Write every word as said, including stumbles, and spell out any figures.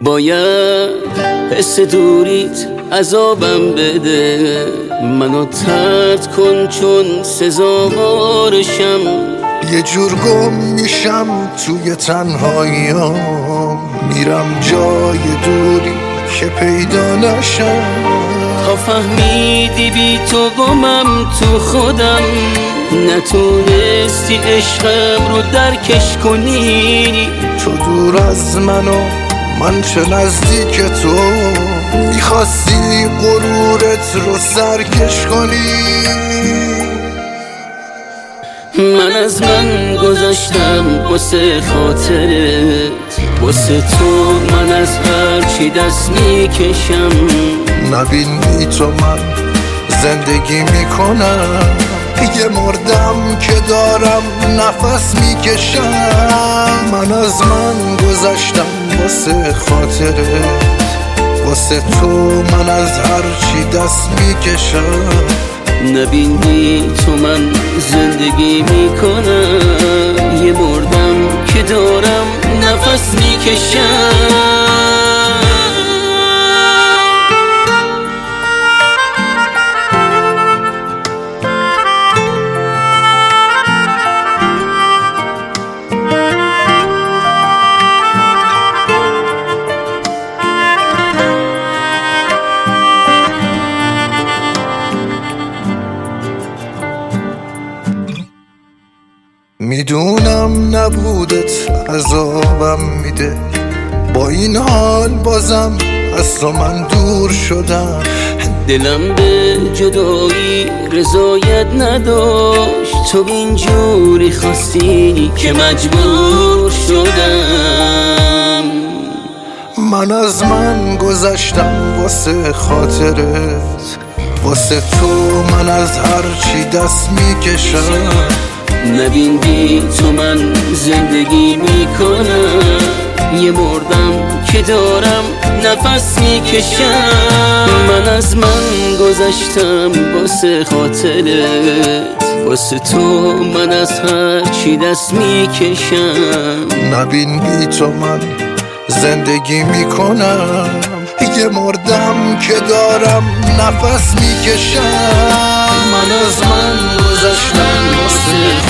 باید حس دوریت عذابم بده، منو طرد کن چون سزاوارشم. یه جور گم میشم توی تنهاییام، میرم جای دوری که پیدا نشم. تا فهمیدی بی تو گمم تو خودم، نتونستی عشقم رو درکش کنی. تو دور از منو من چه نزدیک تو، میخواستی غرورت رو سرکش کنی. من از من گذاشتم واسه خاطرت، واسه تو من از هرچی دست میکشم. نبین بی تو من زندگی میکنم، یه مردم که دارم نفس میکشم. من از من گذاشتم واسه خاطرت، واسه تو من از هرچی دست میکشم. نبین بی تو من زندگی میکنم، یه مردم که دارم نفس میکشم. میدونم نبودت عذابم میده، با این حال بازم از تو من دور شدم. دلم به جدایی رضایت نداشت، تو اینجوری خواستی که مجبور شدم. من از من گذشتم واسه خاطرت، واسه تو من از هرچی دست میکشم. نبین بی تو من زندگی میکنم، یه مردم که دارم نفس میکشم. من از من گذشتم واسه خاطرت، واسه تو من از هر چی دست میکشم. نبین بی تو من زندگی میکنم، یه مردم که دارم نفس میکشم. من از من گذشتم واسه